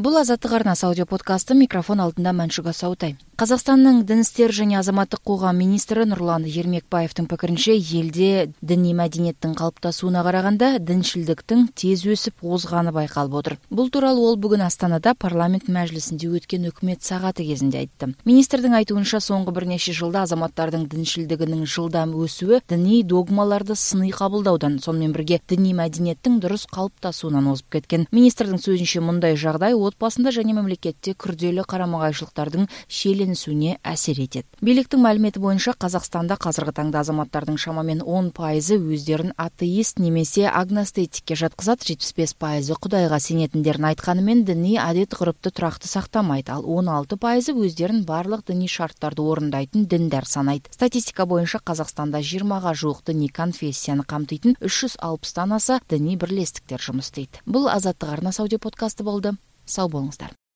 Бул Азаттык арнасы аудио подкасты, микрофон алдында Мәншүк Асаутай. Казакстандын дин иштери жана азаматтык коғам министри Нурлан Ермекбаевдин пикиринче, элде диний мәдениеттин калыптасууна караганда динчилдиктин тез өсүп озганы байкалып отур. Бул тууралуу ол бүгүн Астанада парламент мәжлисинде өткөн өкмөт сагаты кезинде айтты. Министрдин айтуунча, соңку бир нече жылда азаматтардын динчилдигинин жылдам өсүүсү диний догмаларды сыний кабылдаудан, сонун бирге диний мәдениеттин дурус калыптасуунан озуп кеткен. Министрдин сөзүнчө, мындай жагдай отбасында жана мамлекетте күрделүү карама-кайшылыктардын шиеленүүсүнө әсер этет. Бийликтин маалимети боюнча, Казакстанда азыркы таңда азаматтардын шамамен 10% өздөрүн атеист немесе агностетикке жаткызат, 75% Кудайга сенетиндерин айтканымен диний адет-гырыпты турактуу сактамайт, ал 16% өздөрүн барлык диний шарттарды орундайтын диндар санайт. Статистика боюнча Казакстанда 20га жуук диний конфессияны камтыйтын 360тан аса диний бирлестиктер жумуш істейт. Бул Азаттык арнасы аудио подкасты болду. Сау болуңуздар.